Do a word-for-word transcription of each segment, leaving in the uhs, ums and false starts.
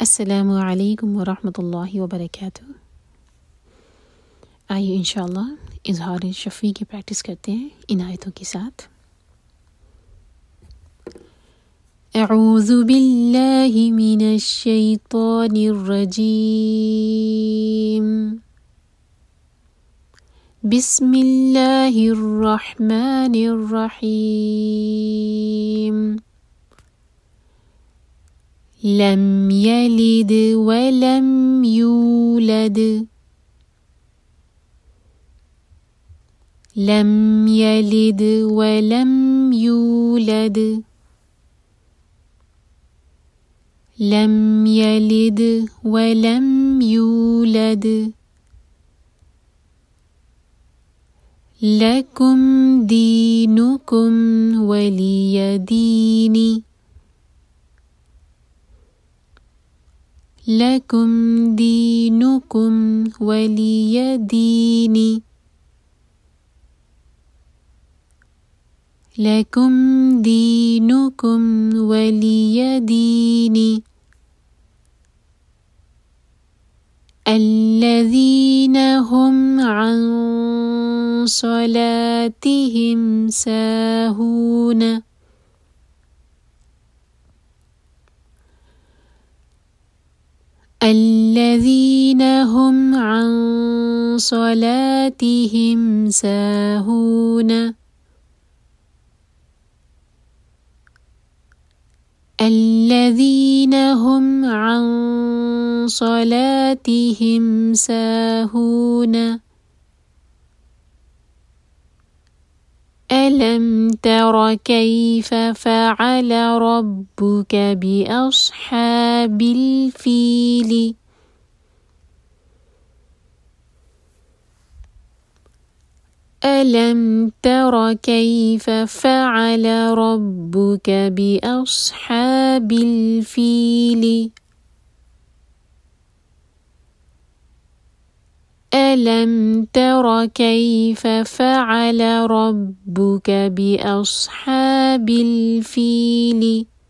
अस्सलामु अलैकुम व रहमतुल्लाहि व बरकातुहू। आइए इंशाअल्लाह इज़हार शफ़ी की प्रैक्टिस करते हैं इन आयतों के साथ। अऊज़ु बिल्लाहि मिनश शैतानिर रजीम। बिस्मिल्लाहिर रहमानिर रहीम। लम यलिद व लम यूलद। लम यलिद व लम यूलद। लम यलिद व लम यूलद। लकुम दीनुकुम वलिय दीनी। लकुम दीनुकुम वलिय दीनी। लकुम दीनुकुम वलिय दीनी। अल्लज़ीन हुम अन सलातिहिम साहून। अल्लज़ीन हुम अन सलातिहिम साहून। अल्लज़ीन हुम अन सलातिहिम साहून। अलम तर कैफ फ़अल रब्बुक बिअस्हाबिल फ़ील। अलम तर कैफ फ़अल रब्बुक बिअस्हाबिल फ़ील। अलम तर कैफ फ़अल रब्बुक बिअस्हाबिल फ़ील।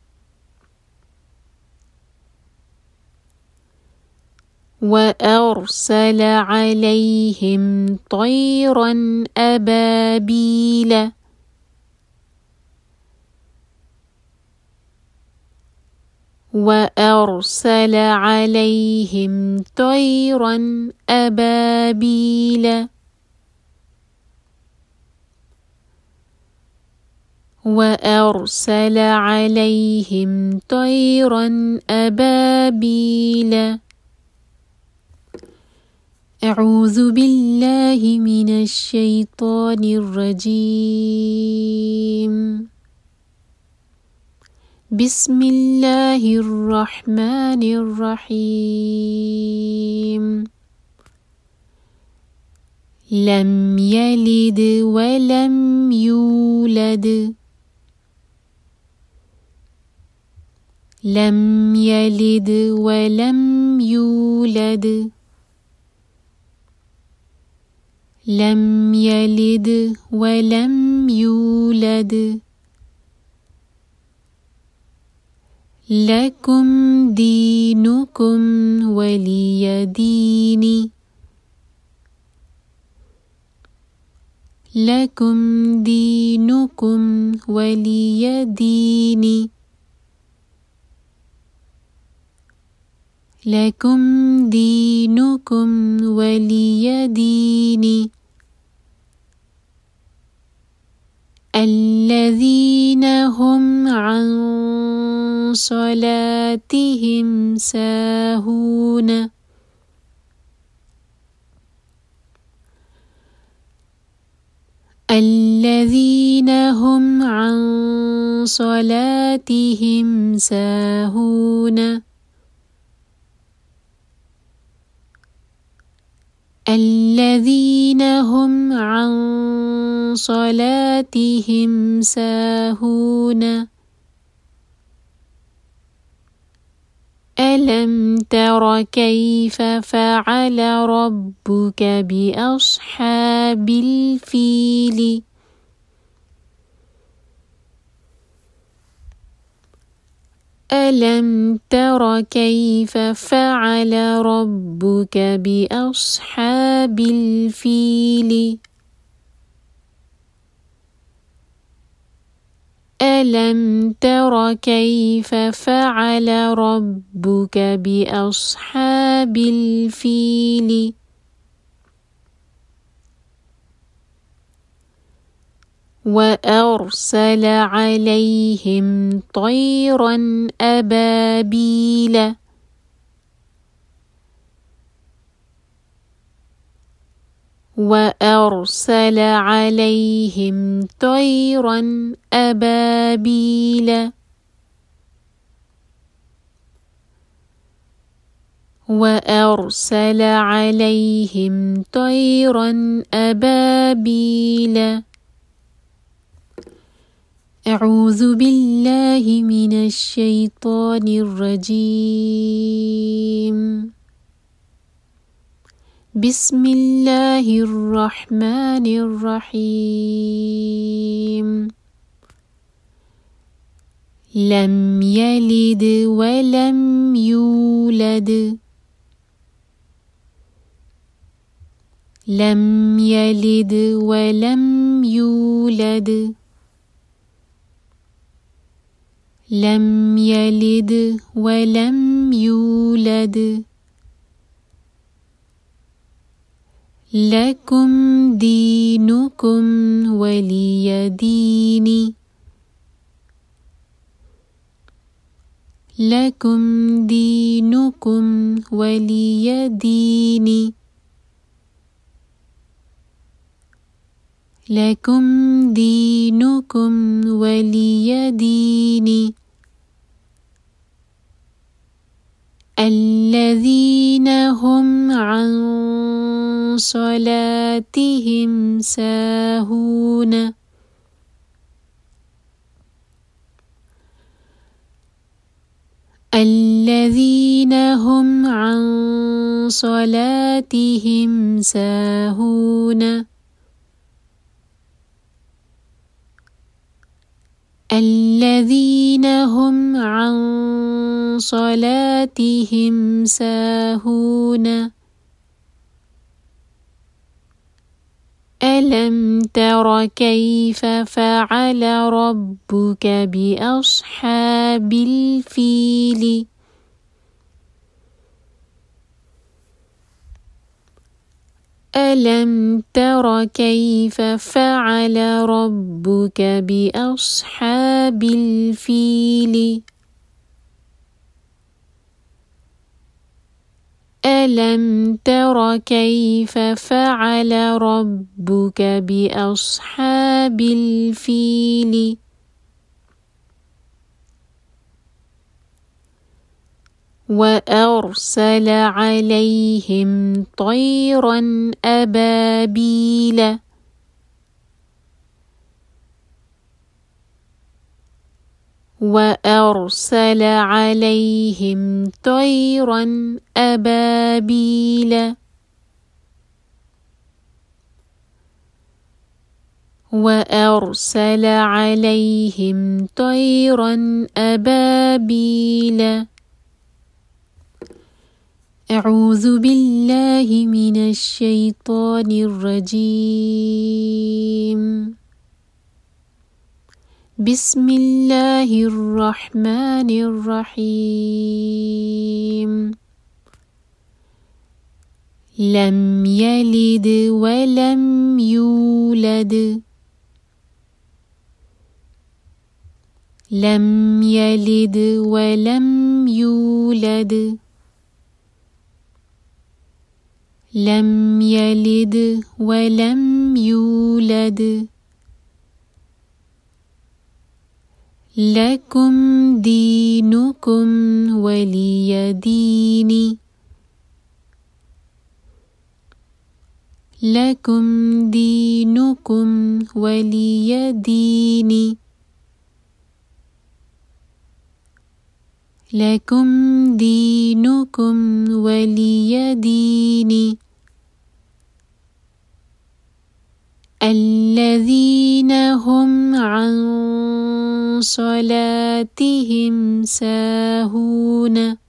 वअरसल अलैहिम तयरन अबाबील। वअरसल अलैहिम तयरन अबाबील। वअरसल अलैहिम तयरन अबाबील। अऊज़ु बिल्लाहि मिनश शैतानिर रजीम। बिस्मिल्लाहिर रहमानिर रहीम। लम यलिद व लम यूलद। लम यलिद व लम यूलद। लम यलिद व लम यूलद। लकुम दीनुकुम वलिय दीनी। लकुम दीनुकुम वलिय दीनी। लकुम दीनुकुम वलिय दीनी। अल्लज़ीन हुम अन सलातिहिम साहून। अल्लज़ीन हुम अन सलातिहिम साहून। अल्लज़ीन हुम अन सलातिहिम साहून। अलम तर कैफ फ़अल रब्बुक बिअस्हाबिल फ़ील। ألم تر كيف فعل ربك بأصحاب الفيل ألم تر كيف فعل ربك بأصحاب الفيل وأرسل عليهم طيرا أبابيل وأرسل عليهم طيرا أبابيل وأرسل عليهم طيرا أبابيل أعوذ بالله من الشيطان الرجيم بسم الله الرحمن الرحيم لم يلد ولم يولد لم يلد ولم يولد لم يلد ولم يولد لكم دينكم ولي دين لكم دينكم ولي دين لكم دينكم ولي دين الذين هم عن صلاتهم ساهون الذين هم عن صلاتهم ساهون الذين هم عن صلاتهم ساهون ألم تر كيف فعل ربك بأصحاب الفيل ألم تر كيف فعل ربك بأصحاب الفيل ألم تر كيف فعل ربك بأصحاب الفيل وأرسل عليهم طيرا أبابيل وأرسل عليهم طيرا أبابيل وأرسل عليهم طيرا أبابيل أعوذ بالله من الشيطان الرجيم بسم الله الرحمن الرحيم لم يلد ولم يولد لم يلد ولم يولد لم يلد ولم يولد لكم دينكم ولي دين لكم دينكم ولي دين لكم دينكم ولي دين الذين هم عن صلاتهم ساهون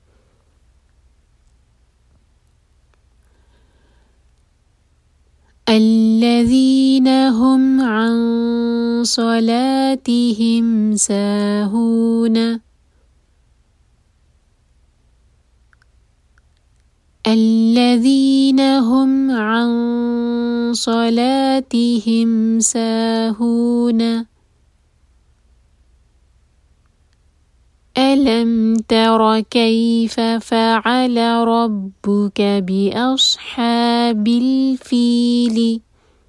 الذين هم عن صلاتهم ساهون الذين هم عن صلاتهم ساهون ألم تر كيف فعل ربك بأصحاب الفيل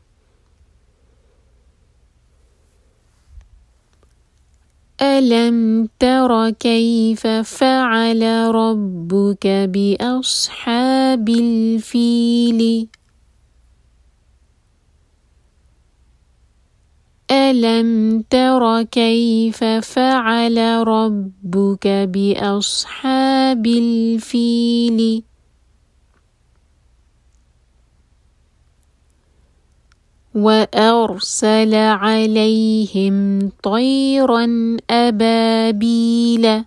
ألم تر كيف فعل ربك بأصحاب الفيل ألم تر كيف فعل ربك بأصحاب الفيل وأرسل عليهم طيرا أبابيل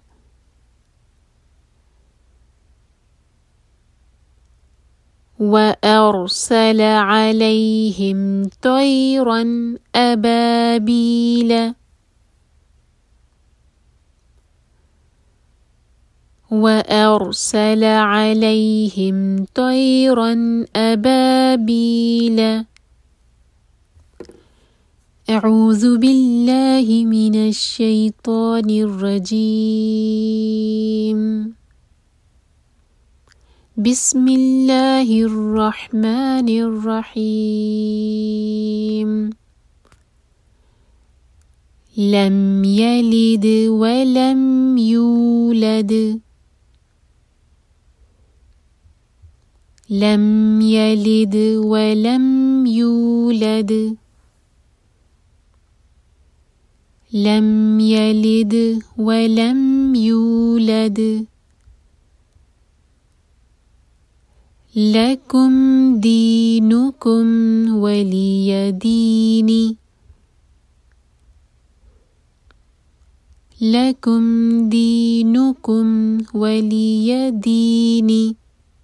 وأرسل عليهم طيرا أبابيل وأرسل عليهم طيرا أبابيل أعوذ بالله من الشيطان الرجيم بسم الله الرحمن الرحيم لم يلد ولم يولد لم يلد ولم يولد لم يلد ولم يولد لكم دينكم ولي دين لكم دينكم ولي دين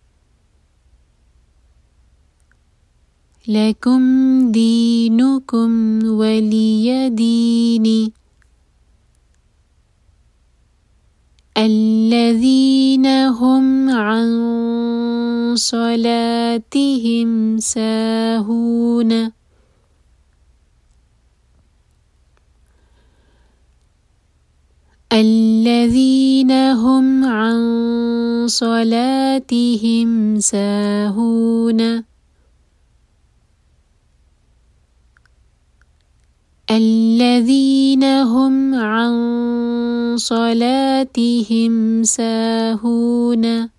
لكم دينكم ولي دين الذين هم عن صلاتهم ساهون الذين هم عن صلاتهم ساهون الذين هم عن صلاتهم ساهون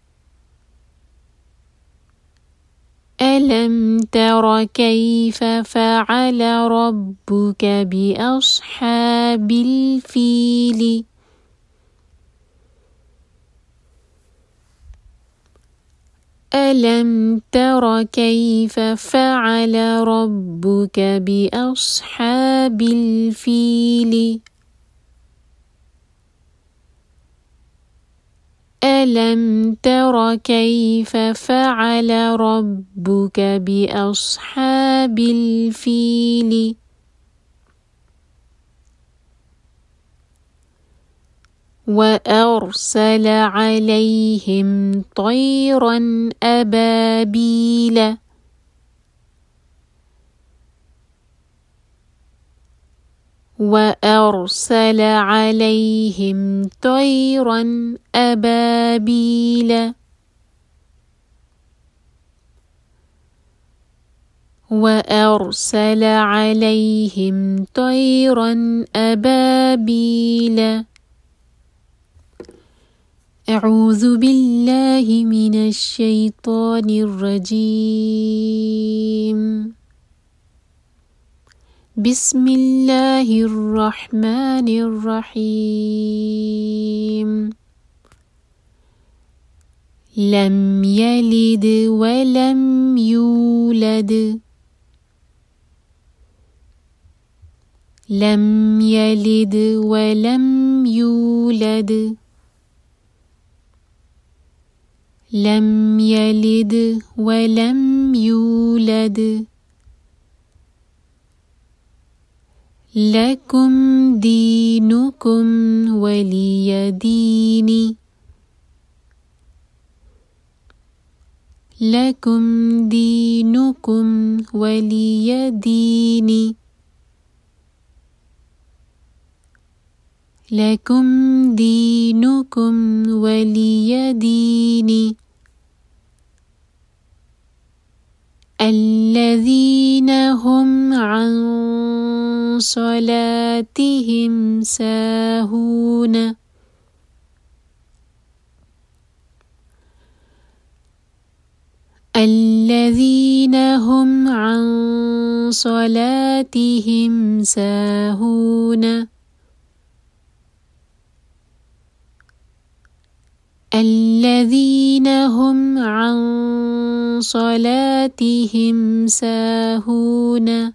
ألم تر كيف فعل ربك بأصحاب الفيل ألم تر كيف فعل ربك بأصحاب الفيل ألم تر كيف فعل ربك بأصحاب الفيل وأرسل عليهم طيرا أبابيل وأرسل عليهم طيرا أبابيل وأرسل عليهم طيرا أبابيل أعوذ بالله من الشيطان الرجيم بسم الله الرحمن الرحيم لم يلد ولم يولد لم يلد ولم يولد لم يلد ولم يولد لكم دينكم ولي دين لكم دينكم ولي دين لكم دينكم ولي دين الذين هم عن صلاتهم ساهون الذين هم عن صلاتهم ساهون الذين هم عن صلاتهم ساهون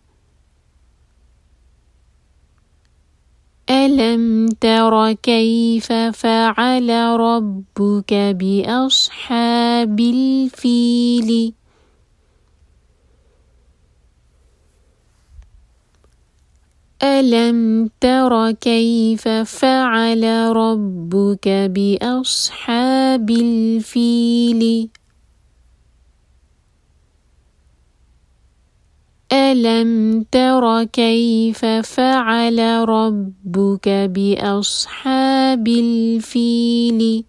ألم تر كيف فعل ربك بأصحاب الفيل ألم تر كيف فعل ربك بأصحاب الفيل ألم تر كيف فعل ربك بأصحاب الفيل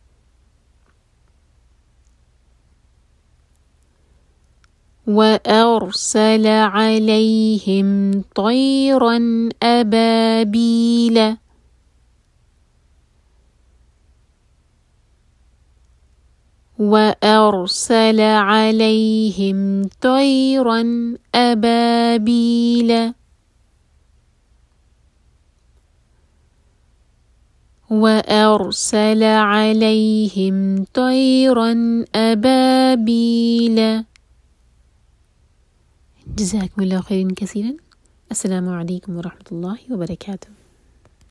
وأرسل عليهم طيرا أبابيل وأرسل عليهم طيرا أبابيل وأرسل عليهم طيرا أبابيل. جزاكم الله خيرا كثيرا. السلام عليكم ورحمة الله وبركاته.